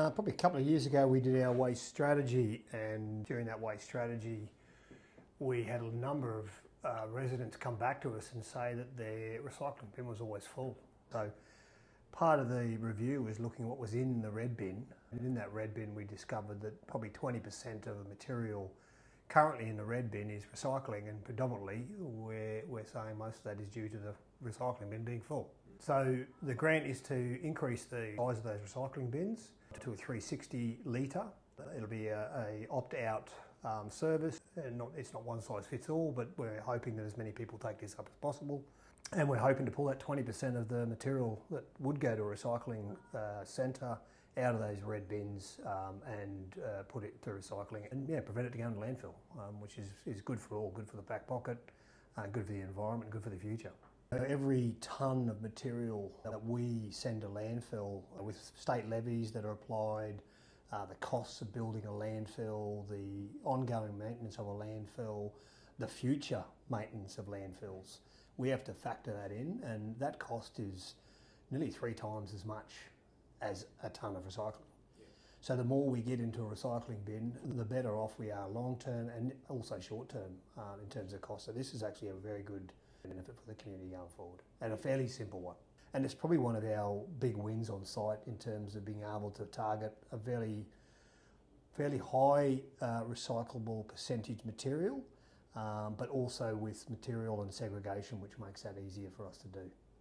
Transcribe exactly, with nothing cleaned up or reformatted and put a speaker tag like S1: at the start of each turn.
S1: Uh, probably a couple of years ago we did our waste strategy, and during that waste strategy we had a number of uh, residents come back to us and say that their recycling bin was always full. So part of the review was looking at what was in the red bin, and in that red bin we discovered that probably twenty percent of the material currently in the red bin is recycling, and predominantly we're, we're saying most of that is due to the recycling bin being full. So the grant is to increase the size of those recycling bins to a three hundred sixty litre. It'll be a, a opt-out um, service, and not, it's not one size fits all, but we're hoping that as many people take this up as possible. And we're hoping to pull that twenty percent of the material that would go to a recycling uh, centre out of those red bins um, and uh, put it to recycling, and yeah, prevent it to go into landfill, um, which is, is good for all, good for the back pocket, uh, good for the environment, good for the future. Every tonne of material that we send to landfill, with state levies that are applied, uh, the costs of building a landfill, the ongoing maintenance of a landfill, the future maintenance of landfills, we have to factor that in, and that cost is nearly three times as much as a tonne of recycling. Yeah. So the more we get into a recycling bin, the better off we are long term and also short term uh, in terms of cost. So this is actually a very good benefit for the community going forward, and a fairly simple one. And it's probably one of our big wins on site in terms of being able to target a very, fairly high uh, recyclable percentage material, um, but also with material and segregation, which makes that easier for us to do.